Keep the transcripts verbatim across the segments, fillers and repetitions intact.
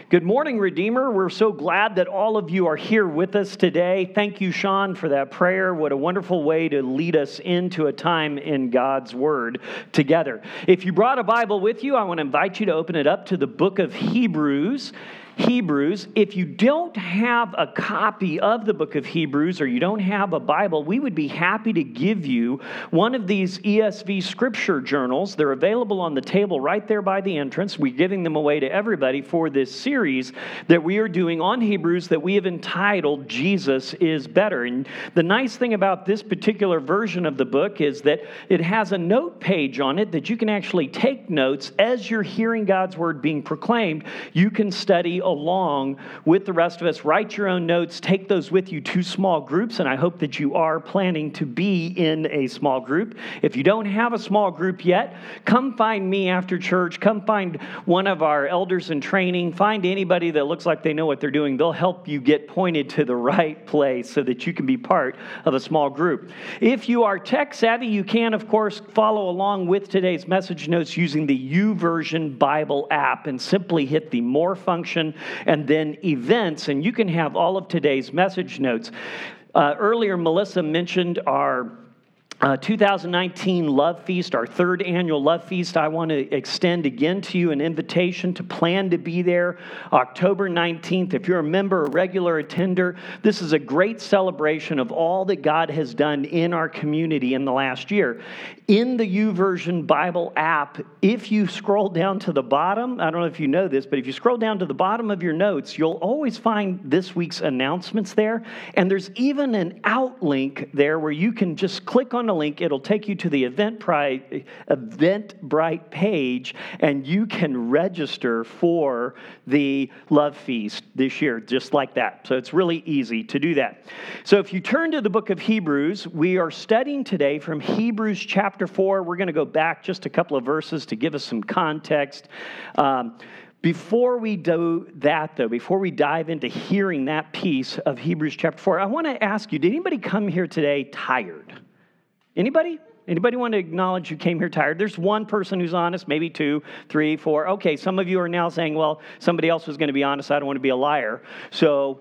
Good morning, Redeemer. We're so glad that all of you are here with us today. Thank you, Sean, for that prayer. What a wonderful way to lead us into a time in God's Word together. If you brought a Bible with you, I want to invite you to open it up to the book of Hebrews. Hebrews. If you don't have a copy of the book of Hebrews or you don't have a Bible, we would be happy to give you one of these E S V scripture journals. They're available on the table right there by the entrance. We're giving them away to everybody for this series that we are doing on Hebrews that we have entitled Jesus is Better. And the nice thing about this particular version of the book is that it has a note page on it that you can actually take notes as you're hearing God's word being proclaimed. You can study along with the rest of us. Write your own notes. Take those with you to small groups, and I hope that you are planning to be in a small group. If you don't have a small group yet, come find me after church. Come find one of our elders in training. Find anybody that looks like they know what they're doing. They'll help you get pointed to the right place so that you can be part of a small group. If you are tech savvy, you can, of course, follow along with today's message notes using the YouVersion Bible app and simply hit the More function and then Events, and you can have all of today's message notes. Uh, earlier, Melissa mentioned our Uh, two thousand nineteen Love Feast, our third annual Love Feast. I want to extend again to you an invitation to plan to be there October nineteenth. If you're a member, a regular attender, this is a great celebration of all that God has done in our community in the last year. In the YouVersion Bible app, if you scroll down to the bottom, I don't know if you know this, but if you scroll down to the bottom of your notes, you'll always find this week's announcements there. And there's even an out link there where you can just click on a link. It'll take you to the Eventbrite, Eventbrite page, and you can register for the Love Feast this year, just like that. So it's really easy to do that. So if you turn to the book of Hebrews, we are studying today from Hebrews chapter four. We're going to go back just a couple of verses to give us some context. Um, Before we do that, though, before we dive into hearing that piece of Hebrews chapter four, I want to ask you, did anybody come here today tired? Anybody? Anybody want to acknowledge you came here tired? There's one person who's honest, maybe two, three, four. Okay, some of you are now saying, well, somebody else was going to be honest. I don't want to be a liar. So,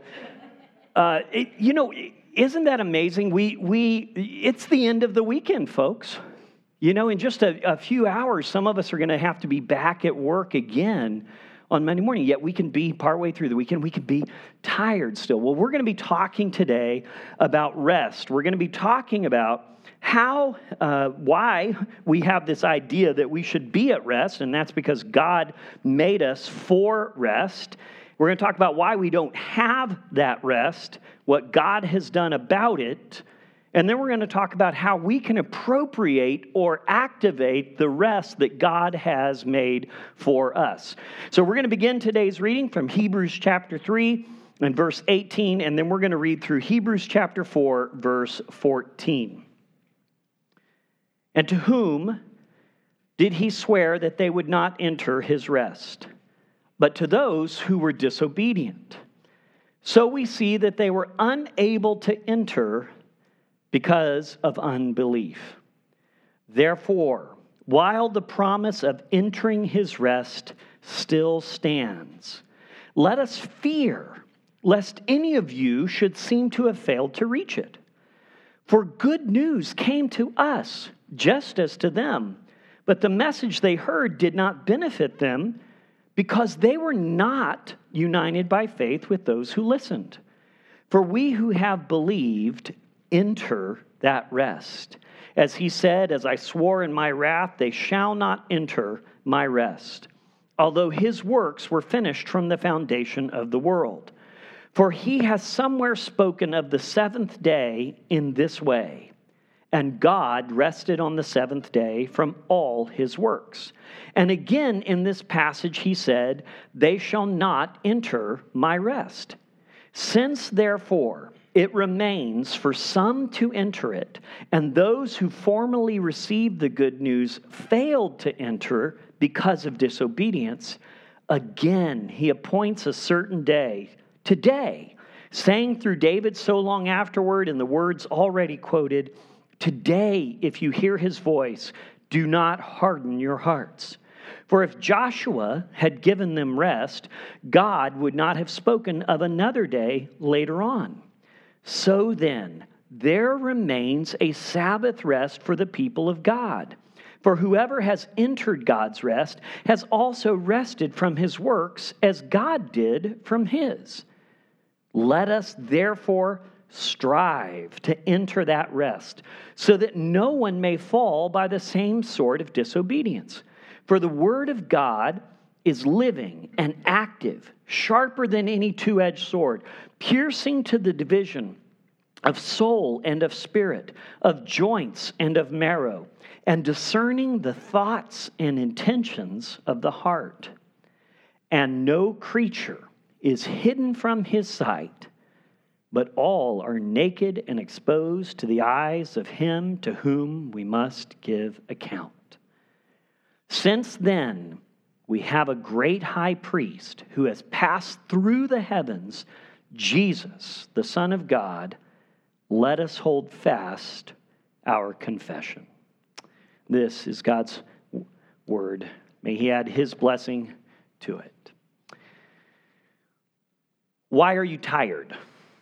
uh, it, you know, isn't that amazing? We we it's the end of the weekend, folks. You know, in just a, a few hours, some of us are going to have to be back at work again on Monday morning, yet we can be partway through the weekend, we can be tired still. Well, we're going to be talking today about rest. We're going to be talking about how, uh, why we have this idea that we should be at rest, and that's because God made us for rest. We're going to talk about why we don't have that rest, what God has done about it, and then we're going to talk about how we can appropriate or activate the rest that God has made for us. So we're going to begin today's reading from Hebrews chapter three and verse eighteen, and then we're going to read through Hebrews chapter four, verse fourteen. And to whom did he swear that they would not enter his rest? But to those who were disobedient. So we see that they were unable to enter because of unbelief. Therefore, while the promise of entering his rest still stands, let us fear lest any of you should seem to have failed to reach it. For good news came to us, just as to them, but the message they heard did not benefit them because they were not united by faith with those who listened. For we who have believed enter that rest. As he said, as I swore in my wrath, they shall not enter my rest, although his works were finished from the foundation of the world. For he has somewhere spoken of the seventh day in this way, and God rested on the seventh day from all his works. And again in this passage he said, they shall not enter my rest. Since therefore it remains for some to enter it, and those who formerly received the good news failed to enter because of disobedience, again he appoints a certain day, today, saying through David so long afterward in the words already quoted, today, if you hear his voice, do not harden your hearts. For if Joshua had given them rest, God would not have spoken of another day later on. So then, there remains a Sabbath rest for the people of God. For whoever has entered God's rest has also rested from his works as God did from his. Let us therefore strive to enter that rest, so that no one may fall by the same sort of disobedience. For the word of God is living and active, sharper than any two-edged sword, piercing to the division of soul and of spirit, of joints and of marrow, and discerning the thoughts and intentions of the heart. And no creature is hidden from his sight, but all are naked and exposed to the eyes of him to whom we must give account. Since then, we have a great high priest who has passed through the heavens, Jesus, the Son of God. Let us hold fast our confession. This is God's word. May he add his blessing to it. Why are you tired?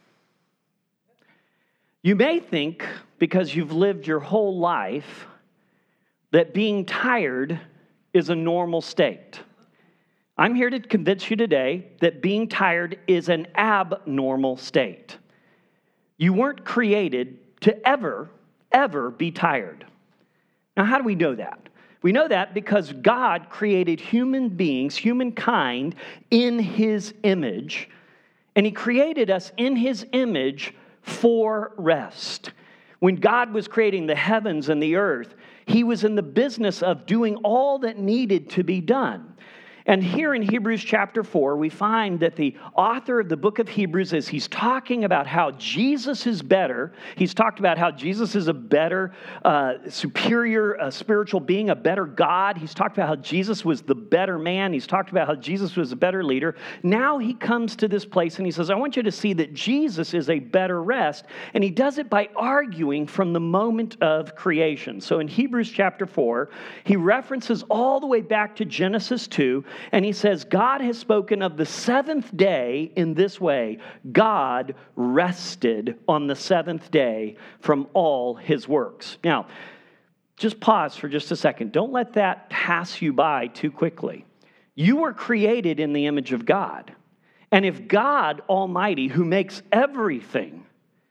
You may think, because you've lived your whole life, that being tired is a normal state. I'm here to convince you today that being tired is an abnormal state. You weren't created to ever, ever be tired. Now, how do we know that? We know that because God created human beings, humankind, in his image, and he created us in his image for rest. When God was creating the heavens and the earth, he was in the business of doing all that needed to be done. And here in Hebrews chapter four, we find that the author of the book of Hebrews, as he's talking about how Jesus is better, he's talked about how Jesus is a better, uh, superior uh, spiritual being, a better God. He's talked about how Jesus was the better man. He's talked about how Jesus was a better leader. Now he comes to this place and he says, I want you to see that Jesus is a better rest. And he does it by arguing from the moment of creation. So in Hebrews chapter four, he references all the way back to Genesis two. And he says, God has spoken of the seventh day in this way. God rested on the seventh day from all his works. Now, just pause for just a second. Don't let that pass you by too quickly. You were created in the image of God. And if God Almighty, who makes everything,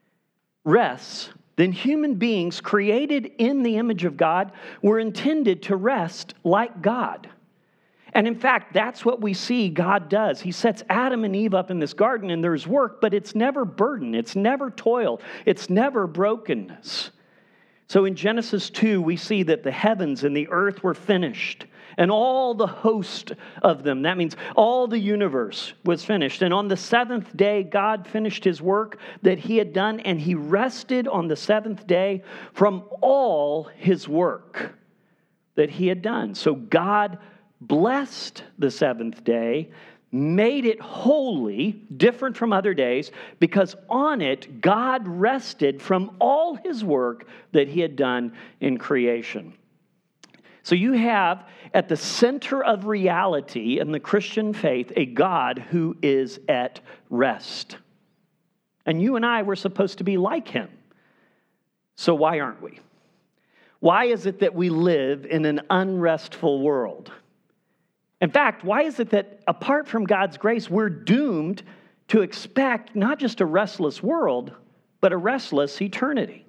rests, then human beings created in the image of God were intended to rest like God. And in fact, that's what we see God does. He sets Adam and Eve up in this garden, and there's work, but it's never burden. It's never toil. It's never brokenness. So in Genesis two, we see that the heavens and the earth were finished, and all the host of them, that means all the universe, was finished. And on the seventh day, God finished his work that he had done, and he rested on the seventh day from all his work that he had done. So God blessed the seventh day, made it holy, different from other days, because on it God rested from all his work that he had done in creation. So you have at the center of reality in the Christian faith a God who is at rest. And you and I were supposed to be like him. So why aren't we? Why is it that we live in an unrestful world? In fact, why is it that apart from God's grace, we're doomed to expect not just a restless world, but a restless eternity?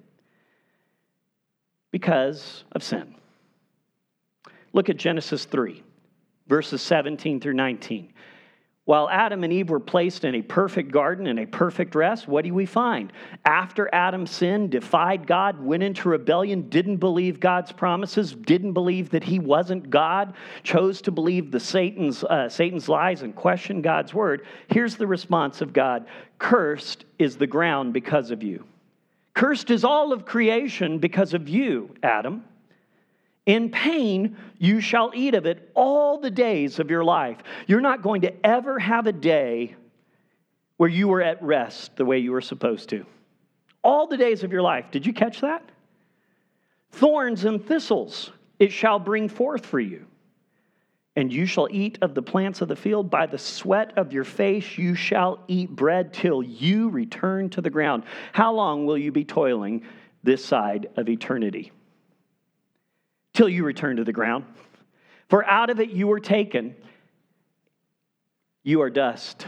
Because of sin. Look at Genesis three, verses seventeen through nineteen. While Adam and Eve were placed in a perfect garden and a perfect rest, what do we find? After Adam sinned, defied God, went into rebellion, didn't believe God's promises, didn't believe that he wasn't God, chose to believe the Satan's, uh, Satan's lies and question God's word. Here's the response of God. Cursed is the ground because of you. Cursed is all of creation because of you, Adam. In pain, you shall eat of it all the days of your life. You're not going to ever have a day where you were at rest the way you were supposed to. All the days of your life. Did you catch that? Thorns and thistles it shall bring forth for you. And you shall eat of the plants of the field. By the sweat of your face you shall eat bread till you return to the ground. How long will you be toiling this side of eternity? Till you return to the ground. For out of it you were taken. You are dust.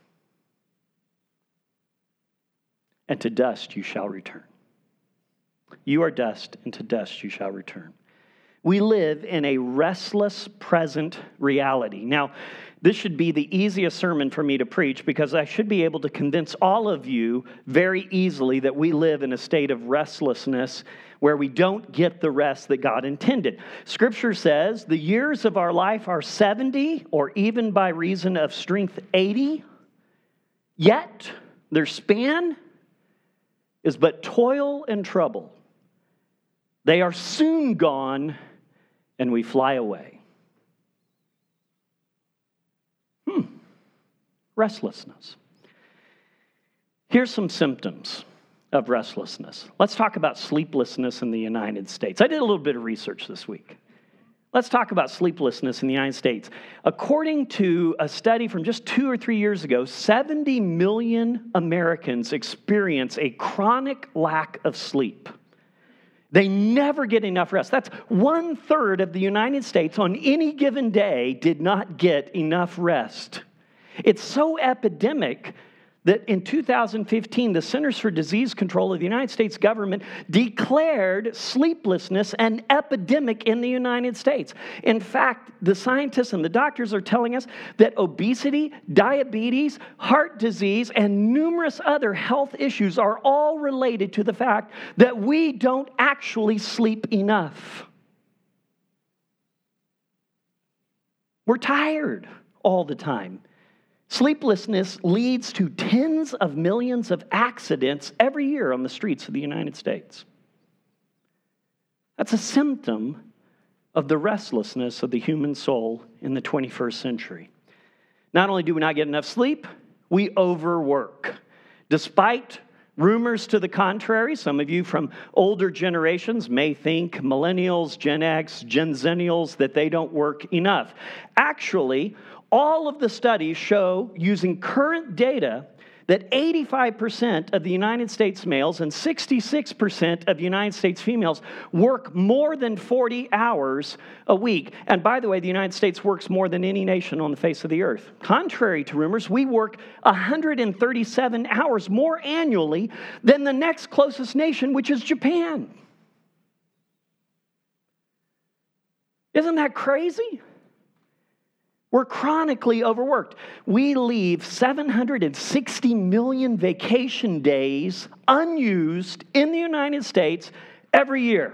And to dust you shall return. You are dust, and to dust you shall return. We live in a restless present reality. Now, this should be the easiest sermon for me to preach because I should be able to convince all of you very easily that we live in a state of restlessness where we don't get the rest that God intended. Scripture says the years of our life are seventy, or even by reason of strength eighty, yet their span is but toil and trouble. They are soon gone, and we fly away. Hmm. Restlessness. Here's some symptoms of restlessness. Let's talk about sleeplessness in the United States. I did a little bit of research this week. Let's talk about sleeplessness in the United States. According to a study from just two or three years ago, seventy million Americans experience a chronic lack of sleep. They never get enough rest. That's one third of the United States on any given day did not get enough rest. It's so epidemic that in two thousand fifteen, the Centers for Disease Control of the United States government declared sleeplessness an epidemic in the United States. In fact, the scientists and the doctors are telling us that obesity, diabetes, heart disease, and numerous other health issues are all related to the fact that we don't actually sleep enough. We're tired all the time. Sleeplessness leads to tens of millions of accidents every year on the streets of the United States. That's a symptom of the restlessness of the human soul in the twenty-first century. Not only do we not get enough sleep, we overwork. Despite rumors to the contrary, some of you from older generations may think millennials, Gen X, Gen Zennials, that they don't work enough. Actually, all of the studies show, using current data, that eighty-five percent of the United States males and sixty-six percent of United States females work more than forty hours a week. And by the way, the United States works more than any nation on the face of the earth. Contrary to rumors, we work one hundred thirty-seven hours more annually than the next closest nation, which is Japan. Isn't that crazy? We're chronically overworked. We leave seven hundred sixty million vacation days unused in the United States every year.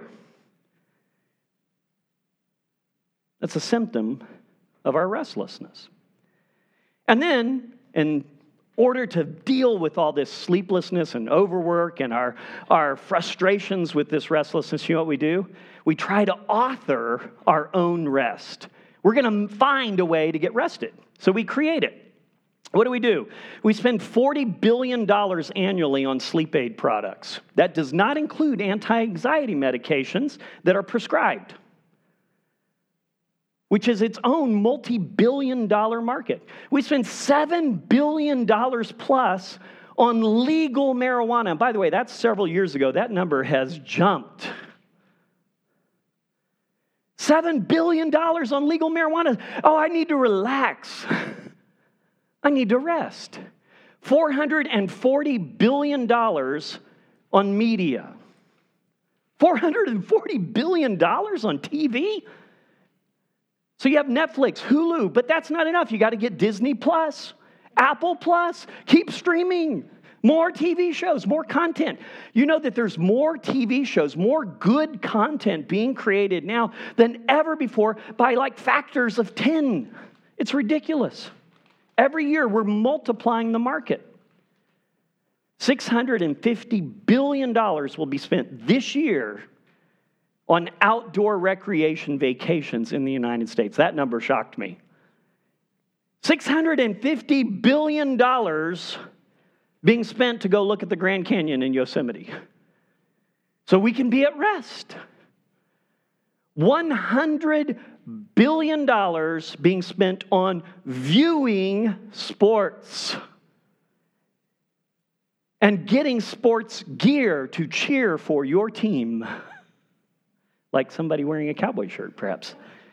That's a symptom of our restlessness. And then, in order to deal with all this sleeplessness and overwork and our, our frustrations with this restlessness, you know what we do? We try to author our own rest. We're going to find a way to get rested. So we create it. What do we do? We spend forty billion dollars annually on sleep aid products. That does not include anti-anxiety medications that are prescribed, which is its own multi-billion dollar market. We spend seven billion dollars plus on legal marijuana. And by the way, that's several years ago. That number has jumped. Seven billion dollars on legal marijuana. Oh, I need to relax. I need to rest. four hundred forty billion dollars on media. four hundred forty billion dollars on T V? So you have Netflix, Hulu, but that's not enough. You got to get Disney Plus, Apple Plus. Keep streaming. More T V shows, more content. You know that there's more T V shows, more good content being created now than ever before by like factors of ten. It's ridiculous. Every year we're multiplying the market. six hundred fifty billion dollars will be spent this year on outdoor recreation vacations in the United States. That number shocked me. six hundred fifty billion dollars being spent to go look at the Grand Canyon in Yosemite. So we can be at rest. one hundred billion dollars being spent on viewing sports and getting sports gear to cheer for your team. Like somebody wearing a cowboy shirt, perhaps.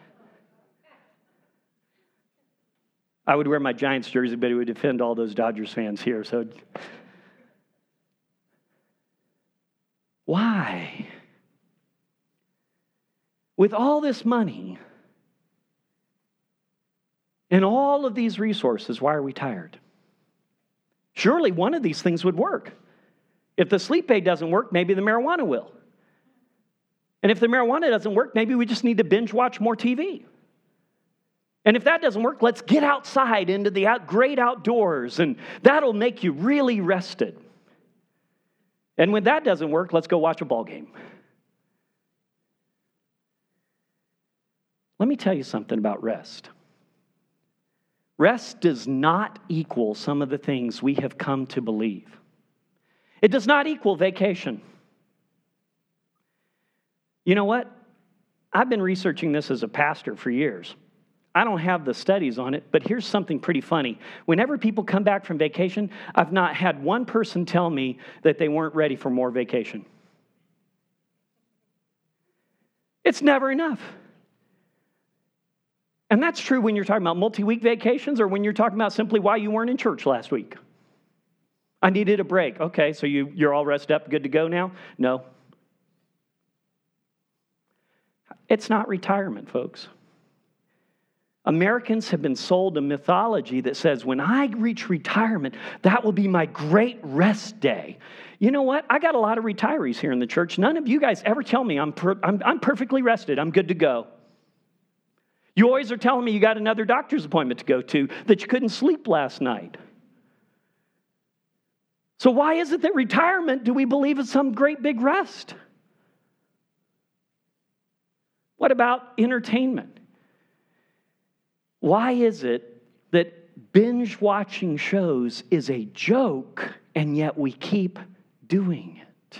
I would wear my Giants jersey, but it would offend all those Dodgers fans here. So, why? With all this money and all of these resources, why are we tired? Surely one of these things would work. If the sleep aid doesn't work, maybe the marijuana will. And if the marijuana doesn't work, maybe we just need to binge watch more T V. And if that doesn't work, let's get outside into the out, great outdoors, and that'll make you really rested. And when that doesn't work, let's go watch a ball game. Let me tell you something about rest. Rest does not equal some of the things we have come to believe. It does not equal vacation. You know what? I've been researching this as a pastor for years. I don't have the studies on it, but here's something pretty funny. Whenever people come back from vacation, I've not had one person tell me that they weren't ready for more vacation. It's never enough. And that's true when you're talking about multi-week vacations or when you're talking about simply why you weren't in church last week. I needed a break. Okay, so you, you're all rested up, good to go now? No. It's not retirement, folks. Americans have been sold a mythology that says, when I reach retirement, that will be my great rest day. You know what? I got a lot of retirees here in the church. None of you guys ever tell me I'm, per- I'm, I'm perfectly rested. I'm good to go. You always are telling me you got another doctor's appointment to go to, that you couldn't sleep last night. So why is it that retirement do we believe is some great big rest? What about entertainment? Why is it that binge watching shows is a joke and yet we keep doing it?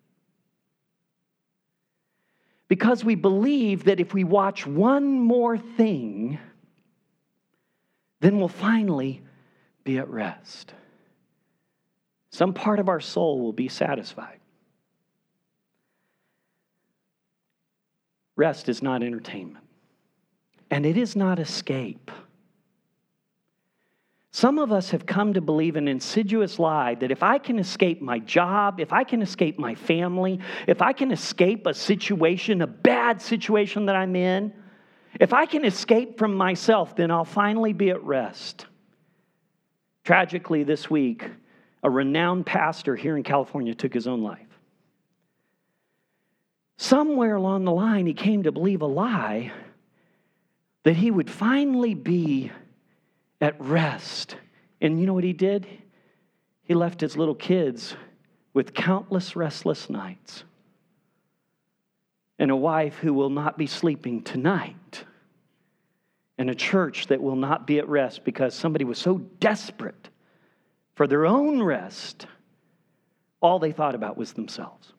Because we believe that if we watch one more thing, then we'll finally be at rest. Some part of our soul will be satisfied. Rest is not entertainment. And it is not escape. Some of us have come to believe an insidious lie that if I can escape my job, if I can escape my family, if I can escape a situation, a bad situation that I'm in, if I can escape from myself, then I'll finally be at rest. Tragically, this week, a renowned pastor here in California took his own life. Somewhere along the line, he came to believe a lie that he would finally be at rest. And you know what he did? He left his little kids with countless restless nights and a wife who will not be sleeping tonight and a church that will not be at rest because somebody was so desperate for their own rest, all they thought about was themselves.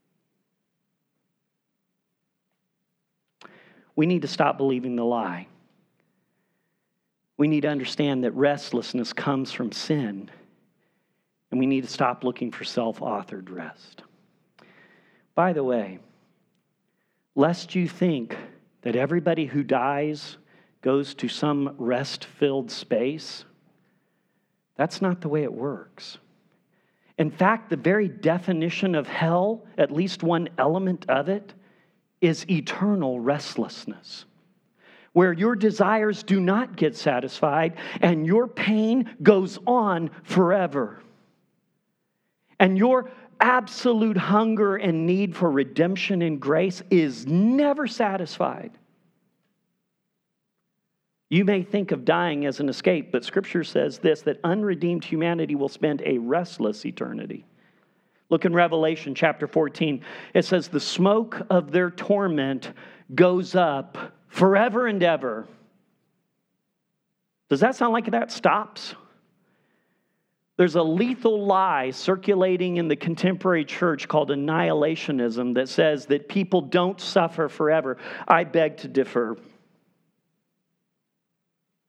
We need to stop believing the lie. We need to understand that restlessness comes from sin, and we need to stop looking for self-authored rest. By the way, lest you think that everybody who dies goes to some rest-filled space, that's not the way it works. In fact, the very definition of hell, at least one element of it, is eternal restlessness, where your desires do not get satisfied and your pain goes on forever. And your absolute hunger and need for redemption and grace is never satisfied. You may think of dying as an escape, but Scripture says this, that unredeemed humanity will spend a restless eternity. Look in Revelation chapter fourteen. It says, the smoke of their torment goes up forever and ever. Does that sound like that stops? There's a lethal lie circulating in the contemporary church called annihilationism that says that people don't suffer forever. I beg to differ.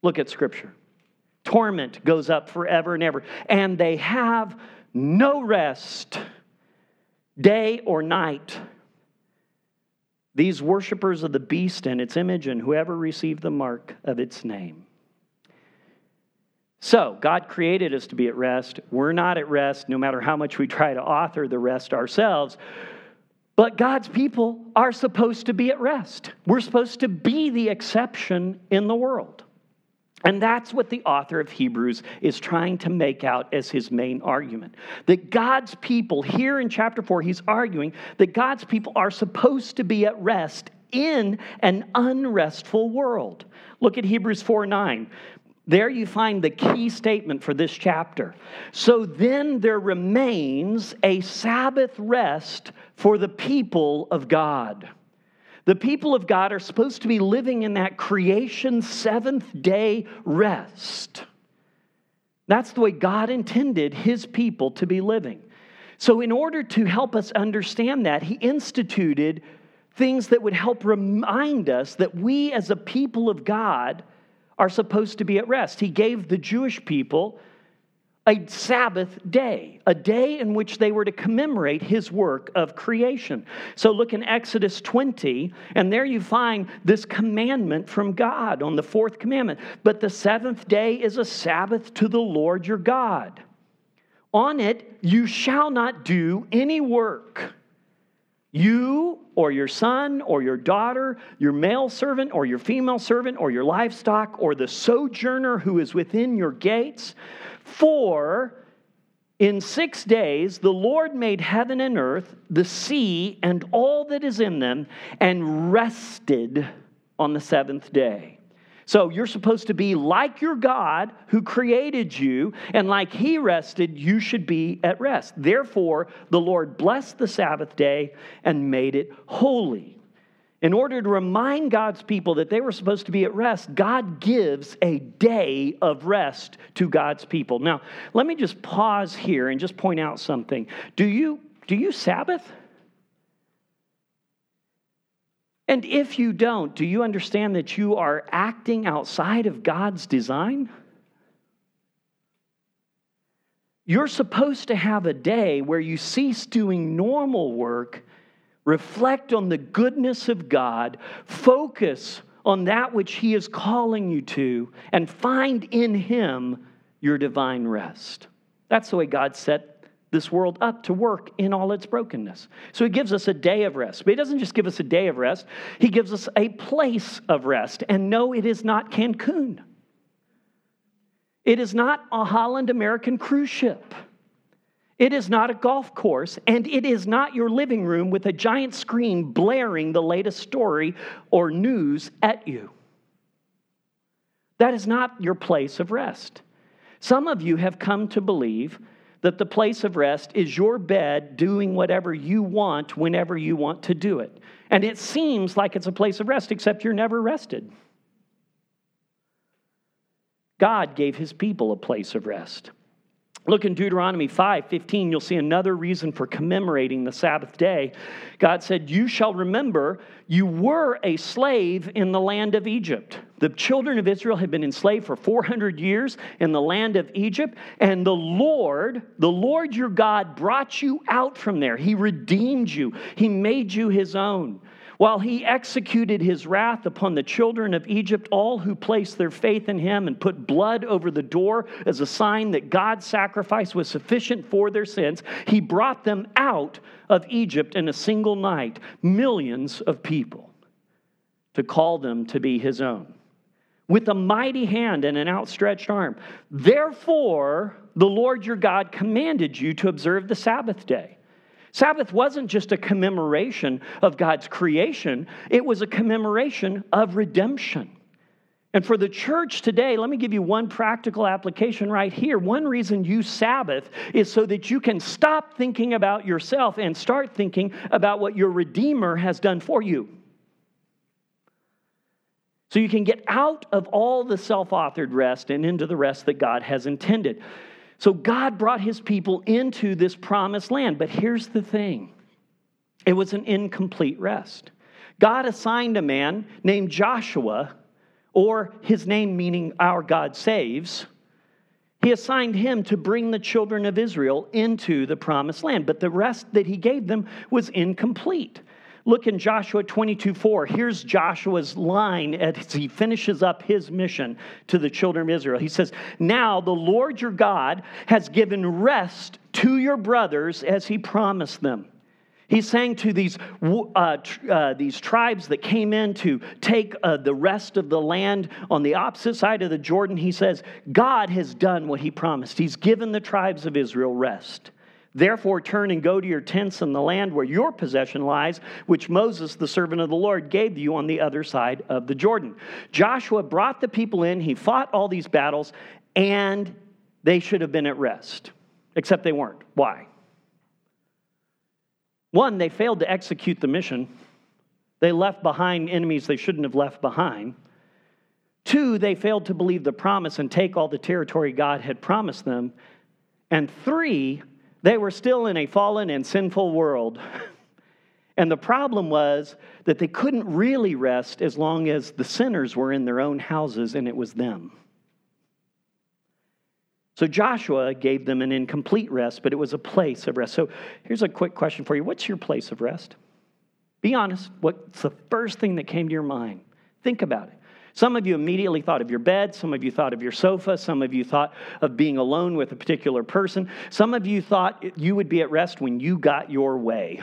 Look at Scripture. Torment goes up forever and ever. And they have no rest, day or night. These worshipers of the beast and its image and whoever received the mark of its name. So, God created us to be at rest. We're not at rest, no matter how much we try to author the rest ourselves. But God's people are supposed to be at rest. We're supposed to be the exception in the world. And that's what the author of Hebrews is trying to make out as his main argument. That God's people, here in chapter four, he's arguing that God's people are supposed to be at rest in an unrestful world. Look at Hebrews four nine. There you find the key statement for this chapter. So then there remains a Sabbath rest for the people of God. The people of God are supposed to be living in that creation seventh day rest. That's the way God intended his people to be living. So in order to help us understand that, he instituted things that would help remind us that we as a people of God are supposed to be at rest. He gave the Jewish people a Sabbath day, a day in which they were to commemorate his work of creation. So look in Exodus twenty, and there you find this commandment from God on the fourth commandment. But the seventh day is a Sabbath to the Lord your God. On it you shall not do any work. You or your son or your daughter, your male servant or your female servant or your livestock or the sojourner who is within your gates. For in six days the Lord made heaven and earth, the sea, and all that is in them, and rested on the seventh day. So you're supposed to be like your God who created you, and like he rested, you should be at rest. Therefore, the Lord blessed the Sabbath day and made it holy. In order to remind God's people that they were supposed to be at rest, God gives a day of rest to God's people. Now, let me just pause here and just point out something. Do you, do you Sabbath? And if you don't, do you understand that you are acting outside of God's design? You're supposed to have a day where you cease doing normal work, reflect on the goodness of God, focus on that which he is calling you to, and find in him your divine rest. That's the way God set this world up to work in all its brokenness. So he gives us a day of rest. But he doesn't just give us a day of rest. He gives us a place of rest. And no, it is not Cancun. It is not a Holland American cruise ship. It is not a golf course. And it is not your living room with a giant screen blaring the latest story or news at you. That is not your place of rest. Some of you have come to believe that the place of rest is your bed doing whatever you want whenever you want to do it. And it seems like it's a place of rest, except you're never rested. God gave his people a place of rest. Look in Deuteronomy five fifteen, you'll see another reason for commemorating the Sabbath day. God said, you shall remember you were a slave in the land of Egypt. The children of Israel had been enslaved for four hundred years in the land of Egypt. And the Lord, the Lord your God brought you out from there. He redeemed you. He made you his own. While he executed his wrath upon the children of Egypt, all who placed their faith in him and put blood over the door as a sign that God's sacrifice was sufficient for their sins, he brought them out of Egypt in a single night, millions of people, to call them to be his own, with a mighty hand and an outstretched arm. Therefore, the Lord your God commanded you to observe the Sabbath day. Sabbath wasn't just a commemoration of God's creation. It was a commemoration of redemption. And for the church today, let me give you one practical application right here. One reason you Sabbath is so that you can stop thinking about yourself and start thinking about what your Redeemer has done for you. So you can get out of all the self-authored rest and into the rest that God has intended. So God brought his people into this promised land. But here's the thing. It was an incomplete rest. God assigned a man named Joshua or his name meaning our God saves, he assigned him to bring the children of Israel into the promised land. But the rest that he gave them was incomplete. Look in Joshua twenty-two four. Here's Joshua's line as he finishes up his mission to the children of Israel. He says, "Now the Lord your God has given rest to your brothers as he promised them." He's saying to these, uh, uh, these tribes that came in to take uh, the rest of the land on the opposite side of the Jordan, he says, God has done what he promised. He's given the tribes of Israel rest. Therefore, turn and go to your tents in the land where your possession lies, which Moses, the servant of the Lord, gave you on the other side of the Jordan. Joshua brought the people in. He fought all these battles, and they should have been at rest, except they weren't. Why? One, they failed to execute the mission. They left behind enemies they shouldn't have left behind. Two, they failed to believe the promise and take all the territory God had promised them. And three, they were still in a fallen and sinful world. And the problem was that they couldn't really rest as long as the sinners were in their own houses and it was them. So Joshua gave them an incomplete rest, but it was a place of rest. So here's a quick question for you. What's your place of rest? Be honest. What's the first thing that came to your mind? Think about it. Some of you immediately thought of your bed. Some of you thought of your sofa. Some of you thought of being alone with a particular person. Some of you thought you would be at rest when you got your way.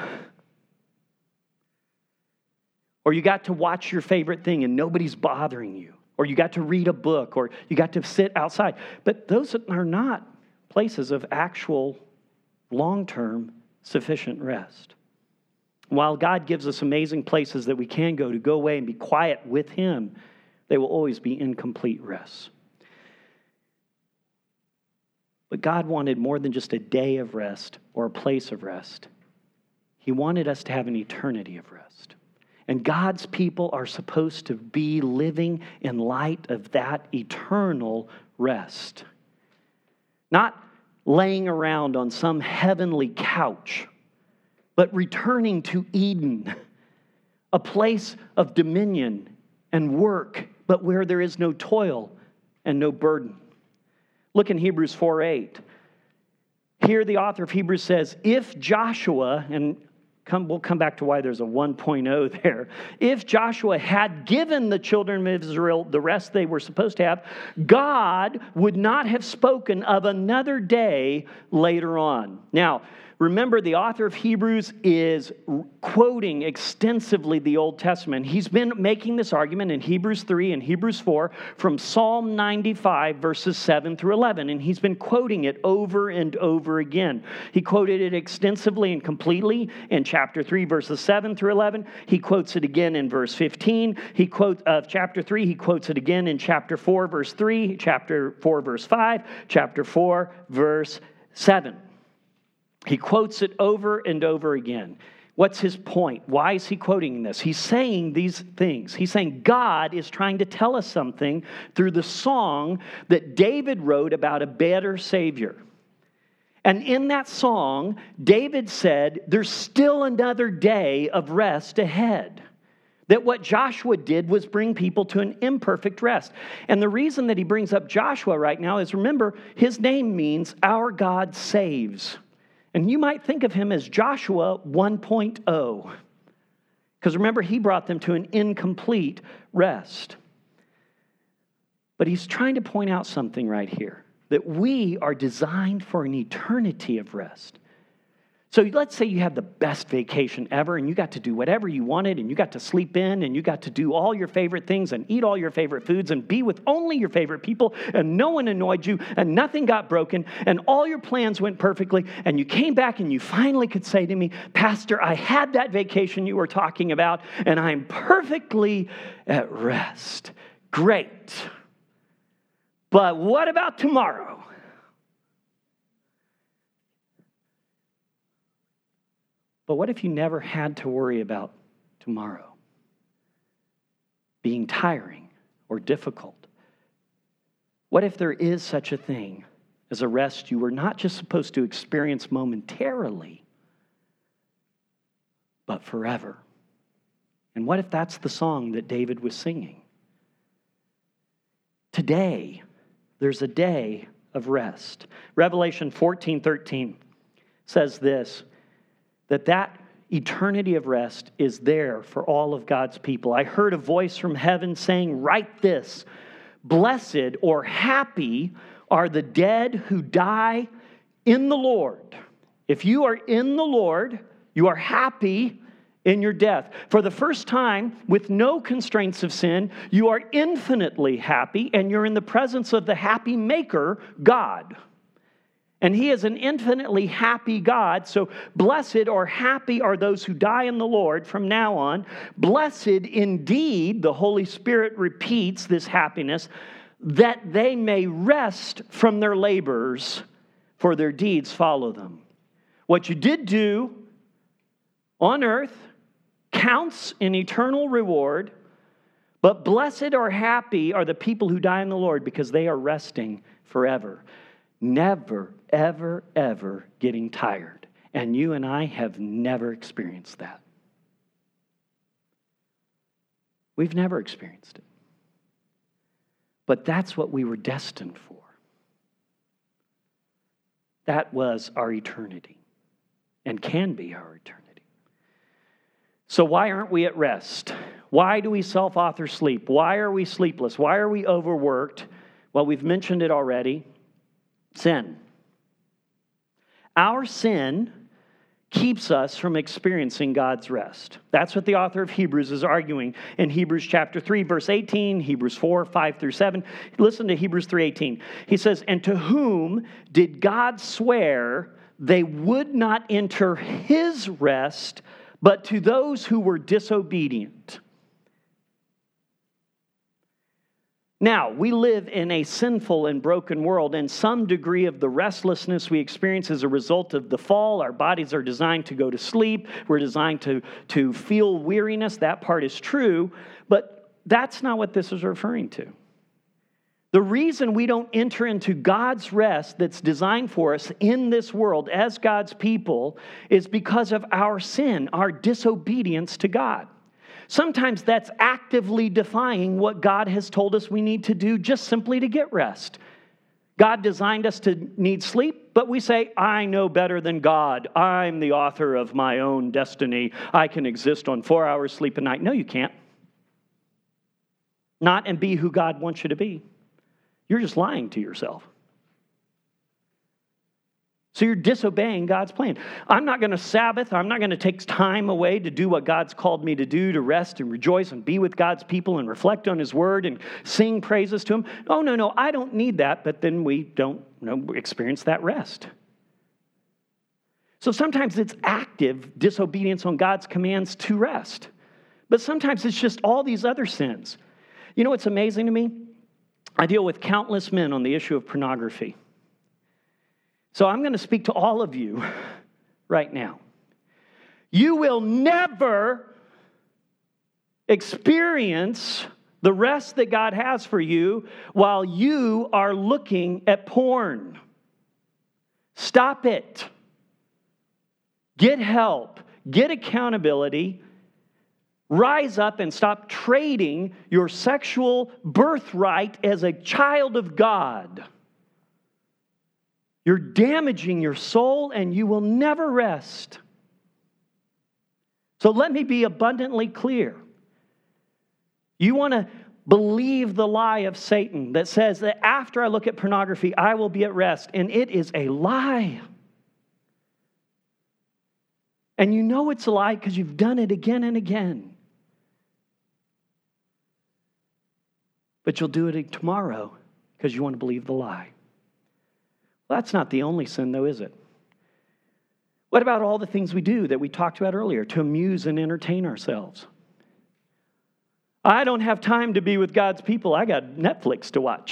Or you got to watch your favorite thing and nobody's bothering you. Or you got to read a book, or you got to sit outside. But those are not places of actual long-term sufficient rest. While God gives us amazing places that we can go to go away and be quiet with him, they will always be incomplete rests. But God wanted more than just a day of rest or a place of rest. He wanted us to have an eternity of rest. And God's people are supposed to be living in light of that eternal rest. Not laying around on some heavenly couch, but returning to Eden, a place of dominion and work, but where there is no toil and no burden. Look in Hebrews four eight. Here the author of Hebrews says, if Joshua, and Come, we'll come back to why there's a one point oh there. If Joshua had given the children of Israel the rest they were supposed to have, God would not have spoken of another day later on. Now, remember, the author of Hebrews is quoting extensively the Old Testament. He's been making this argument in Hebrews three and Hebrews four from Psalm ninety-five, verses seven through eleven. And he's been quoting it over and over again. He quoted it extensively and completely in chapter three, verses seven through eleven. He quotes it again in verse fifteen. He quotes of uh, chapter three, he quotes it again in chapter four, verse three, chapter four, verse five, chapter four, verse seven. He quotes it over and over again. What's his point? Why is he quoting this? He's saying these things. He's saying God is trying to tell us something through the song that David wrote about a better Savior. And in that song, David said, there's still another day of rest ahead. That what Joshua did was bring people to an imperfect rest. And the reason that he brings up Joshua right now is, remember, his name means our God saves. And you might think of him as Joshua one point oh. Because remember, he brought them to an incomplete rest. But he's trying to point out something right here. That we are designed for an eternity of rest. So let's say you had the best vacation ever and you got to do whatever you wanted and you got to sleep in and you got to do all your favorite things and eat all your favorite foods and be with only your favorite people and no one annoyed you and nothing got broken and all your plans went perfectly and you came back and you finally could say to me, Pastor, I had that vacation you were talking about and I'm perfectly at rest. Great. But what about tomorrow? But what if you never had to worry about tomorrow being tiring or difficult? What if there is such a thing as a rest you were not just supposed to experience momentarily, but forever? And what if that's the song that David was singing? Today, there's a day of rest. Revelation fourteen thirteen says this, that that eternity of rest is there for all of God's people. I heard a voice from heaven saying, write this, blessed or happy are the dead who die in the Lord. If you are in the Lord, you are happy in your death. For the first time, with no constraints of sin, you are infinitely happy, and you're in the presence of the happy maker, God. And he is an infinitely happy God. So blessed or happy are those who die in the Lord from now on. Blessed indeed, the Holy Spirit repeats this happiness, that they may rest from their labors, for their deeds follow them. What you did do on earth counts in eternal reward, but blessed or happy are the people who die in the Lord because they are resting forever. Never, ever, ever getting tired. And you and I have never experienced that. We've never experienced it. But that's what we were destined for. That was our eternity and can be our eternity. So why aren't we at rest? Why do we self-author sleep? Why are we sleepless? Why are we overworked? Well, we've mentioned it already. Sin. Our sin keeps us from experiencing God's rest. That's what the author of Hebrews is arguing in Hebrews chapter three, verse eighteen, Hebrews four, five through seven. Listen to Hebrews three eighteen. He says, and to whom did God swear they would not enter his rest, but to those who were disobedient? Now, we live in a sinful and broken world, and some degree of the restlessness we experience as a result of the fall. Our bodies are designed to go to sleep. We're designed to, to feel weariness. That part is true, but that's not what this is referring to. The reason we don't enter into God's rest that's designed for us in this world as God's people is because of our sin, our disobedience to God. Sometimes that's actively defying what God has told us we need to do just simply to get rest. God designed us to need sleep, but we say, I know better than God. I'm the author of my own destiny. I can exist on four hours sleep a night. No, you can't. Not and be who God wants you to be. You're just lying to yourself. So you're disobeying God's plan. I'm not going to Sabbath. I'm not going to take time away to do what God's called me to do, to rest and rejoice and be with God's people and reflect on His Word and sing praises to Him. Oh, no, no, I don't need that. But then we don't you know, experience that rest. So sometimes it's active disobedience on God's commands to rest. But sometimes it's just all these other sins. You know what's amazing to me? I deal with countless men on the issue of pornography. So I'm going to speak to all of you right now. You will never experience the rest that God has for you while you are looking at porn. Stop it. Get help. Get accountability. Rise up and stop trading your sexual birthright as a child of God. You're damaging your soul and you will never rest. So let me be abundantly clear. You want to believe the lie of Satan that says that after I look at pornography, I will be at rest. And it is a lie. And you know it's a lie because you've done it again and again. But you'll do it tomorrow because you want to believe the lie. Well, that's not the only sin, though, is it? What about all the things we do that we talked about earlier to amuse and entertain ourselves? I don't have time to be with God's people. I got Netflix to watch.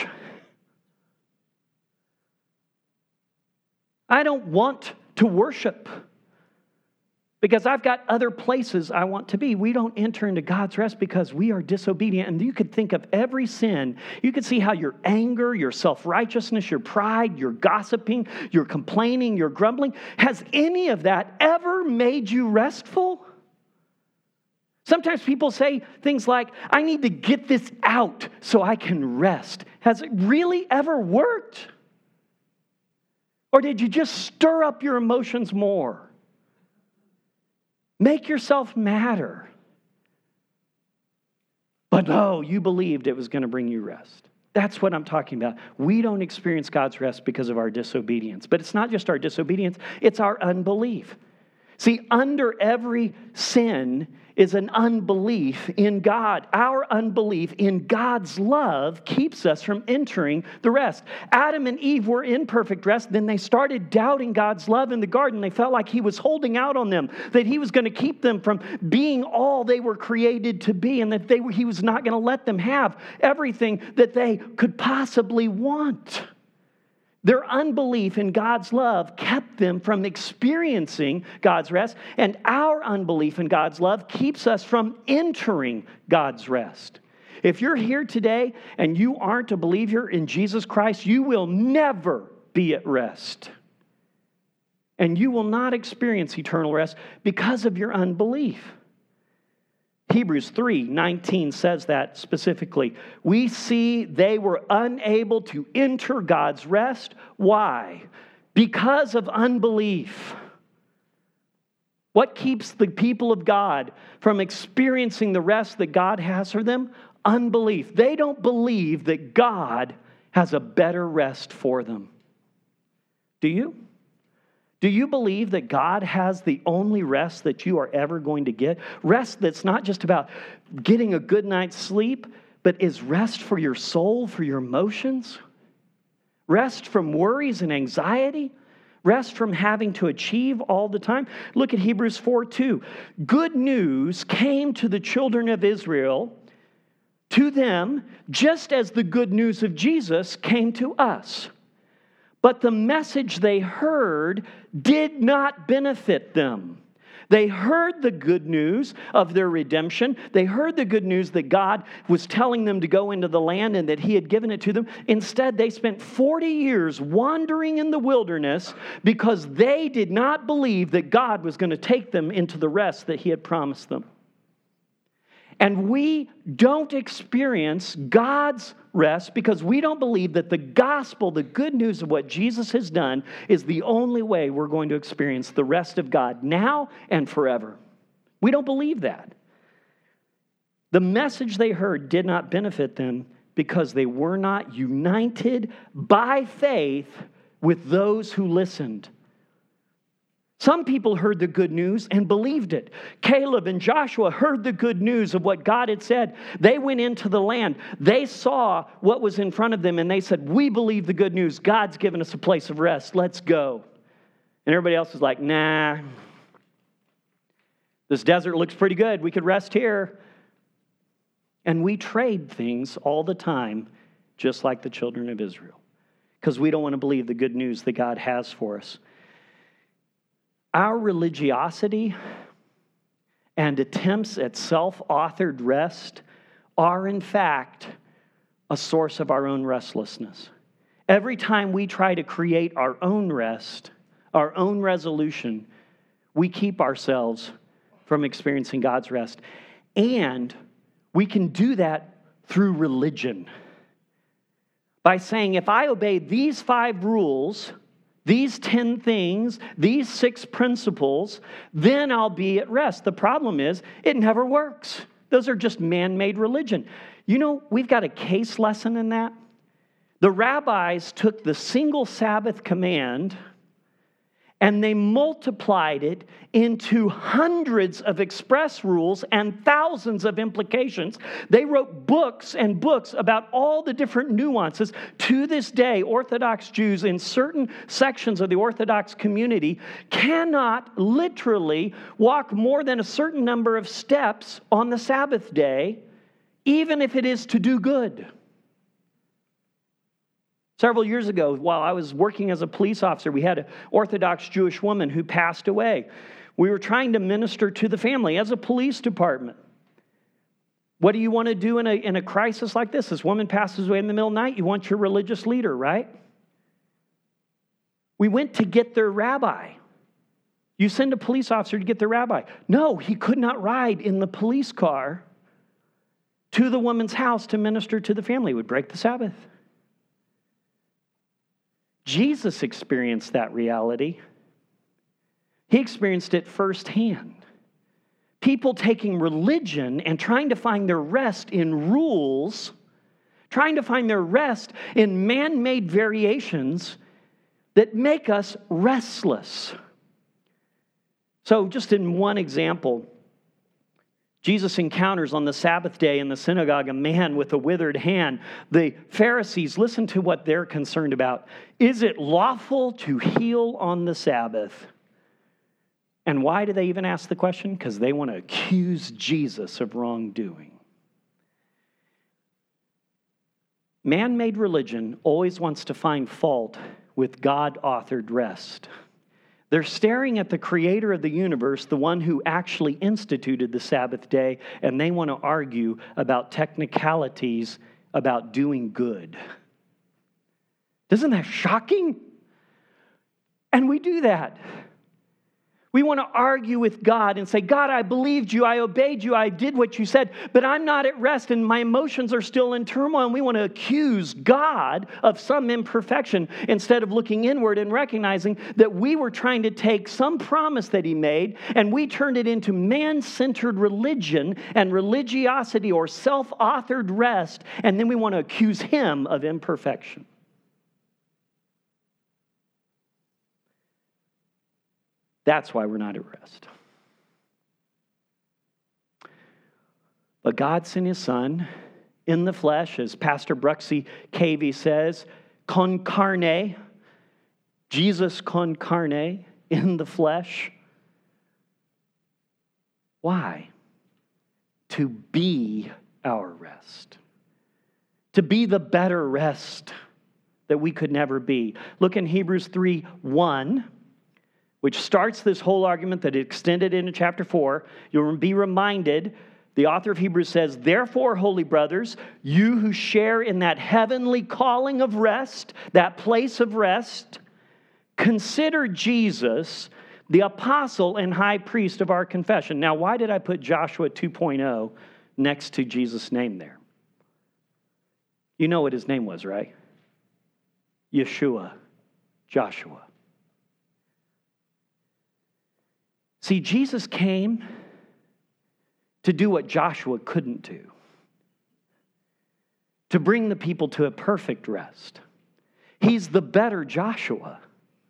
I don't want to worship because I've got other places I want to be. We don't enter into God's rest because we are disobedient. And you could think of every sin. You could see how your anger, your self-righteousness, your pride, your gossiping, your complaining, your grumbling, has any of that ever made you restful? Sometimes people say things like, I need to get this out so I can rest. Has it really ever worked? Or did you just stir up your emotions more? Make yourself matter. But no, you believed it was going to bring you rest. That's what I'm talking about. We don't experience God's rest because of our disobedience. But it's not just our disobedience, it's our unbelief. See, under every sin is an unbelief in God. Our unbelief in God's love keeps us from entering the rest. Adam and Eve were in perfect rest. Then they started doubting God's love in the garden. They felt like He was holding out on them, that He was going to keep them from being all they were created to be, and that they were, He was not going to let them have everything that they could possibly want. Their unbelief in God's love kept them from experiencing God's rest, and our unbelief in God's love keeps us from entering God's rest. If you're here today and you aren't a believer in Jesus Christ, you will never be at rest. And you will not experience eternal rest because of your unbelief. Hebrews three nineteen says that specifically. We see they were unable to enter God's rest. Why? Because of unbelief. What keeps the people of God from experiencing the rest that God has for them? Unbelief. They don't believe that God has a better rest for them. Do you? Do you believe that God has the only rest that you are ever going to get? Rest that's not just about getting a good night's sleep, but is rest for your soul, for your emotions? Rest from worries and anxiety? Rest from having to achieve all the time? Look at Hebrews four two. Good news came to the children of Israel, to them, just as the good news of Jesus came to us. But the message they heard did not benefit them. They heard the good news of their redemption. They heard the good news that God was telling them to go into the land and that He had given it to them. Instead, they spent forty years wandering in the wilderness because they did not believe that God was going to take them into the rest that He had promised them. And we don't experience God's rest because we don't believe that the gospel, the good news of what Jesus has done, is the only way we're going to experience the rest of God now and forever. We don't believe that. The message they heard did not benefit them because they were not united by faith with those who listened. Some people heard the good news and believed it. Caleb and Joshua heard the good news of what God had said. They went into the land. They saw what was in front of them and they said, we believe the good news. God's given us a place of rest. Let's go. And everybody else was like, nah. This desert looks pretty good. We could rest here. And we trade things all the time, just like the children of Israel, because we don't want to believe the good news that God has for us. Our religiosity and attempts at self-authored rest are, in fact, a source of our own restlessness. Every time we try to create our own rest, our own resolution, we keep ourselves from experiencing God's rest. And we can do that through religion. By saying, if I obey these five rules, these ten things, these six principles, then I'll be at rest. The problem is, it never works. Those are just man-made religion. You know, we've got a case lesson in that. The rabbis took the single Sabbath command and they multiplied it into hundreds of express rules and thousands of implications. They wrote books and books about all the different nuances. To this day, Orthodox Jews in certain sections of the Orthodox community cannot literally walk more than a certain number of steps on the Sabbath day, even if it is to do good. Several years ago, while I was working as a police officer, we had an Orthodox Jewish woman who passed away. We were trying to minister to the family as a police department. What do you want to do in a, in a crisis like this? This woman passes away in the middle of the night. You want your religious leader, right? We went to get their rabbi. You send a police officer to get the rabbi. No, he could not ride in the police car to the woman's house to minister to the family. It would break the Sabbath. Jesus experienced that reality. He experienced it firsthand. People taking religion and trying to find their rest in rules, trying to find their rest in man-made variations that make us restless. So just in one example, Jesus encounters on the Sabbath day in the synagogue a man with a withered hand. The Pharisees, listen to what they're concerned about. Is it lawful to heal on the Sabbath? And why do they even ask the question? Because they want to accuse Jesus of wrongdoing. Man-made religion always wants to find fault with God-authored rest. They're staring at the creator of the universe, the one who actually instituted the Sabbath day, and they want to argue about technicalities about doing good. Isn't that shocking? And we do that. We want to argue with God and say, God, I believed you, I obeyed you, I did what you said, but I'm not at rest and my emotions are still in turmoil. And we want to accuse God of some imperfection instead of looking inward and recognizing that we were trying to take some promise that he made and we turned it into man-centered religion and religiosity or self-authored rest, and then we want to accuse him of imperfection. That's why we're not at rest. But God sent his Son in the flesh, as Pastor Bruxy Cavey says, con carne, Jesus con carne, in the flesh. Why? To be our rest. To be the better rest that we could never be. Look in Hebrews three one. Which starts this whole argument that extended into chapter four. You'll be reminded, the author of Hebrews says, therefore, holy brothers, you who share in that heavenly calling of rest, that place of rest, consider Jesus the apostle and high priest of our confession. Now, why did I put Joshua two point oh next to Jesus' name there? You know what his name was, right? Yeshua, Joshua. See, Jesus came to do what Joshua couldn't do. To bring the people to a perfect rest. He's the better Joshua.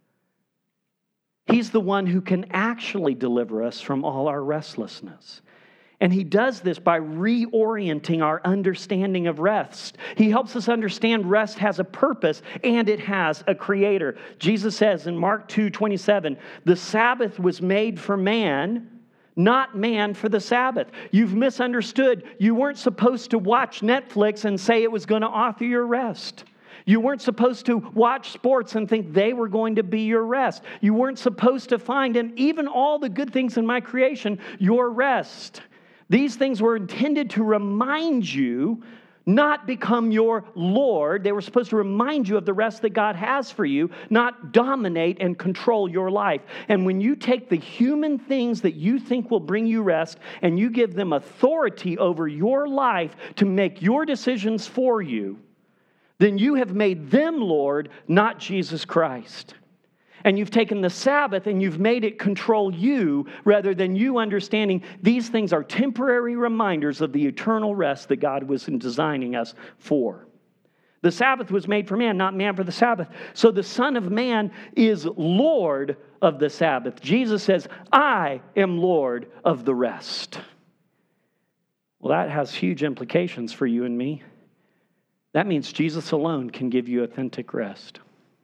He's the one who can actually deliver us from all our restlessness. And he does this by reorienting our understanding of rest. He helps us understand rest has a purpose and it has a creator. Jesus says in Mark two twenty-seven, the Sabbath was made for man, not man for the Sabbath. You've misunderstood. You weren't supposed to watch Netflix and say it was going to offer your rest. You weren't supposed to watch sports and think they were going to be your rest. You weren't supposed to find in even all the good things in my creation your rest. These things were intended to remind you, not become your Lord. They were supposed to remind you of the rest that God has for you, not dominate and control your life. And when you take the human things that you think will bring you rest and you give them authority over your life to make your decisions for you, then you have made them Lord, not Jesus Christ. And you've taken the Sabbath and you've made it control you rather than you understanding these things are temporary reminders of the eternal rest that God was designing us for. The Sabbath was made for man, not man for the Sabbath. So the Son of Man is Lord of the Sabbath. Jesus says, I am Lord of the rest. Well, that has huge implications for you and me. That means Jesus alone can give you authentic rest.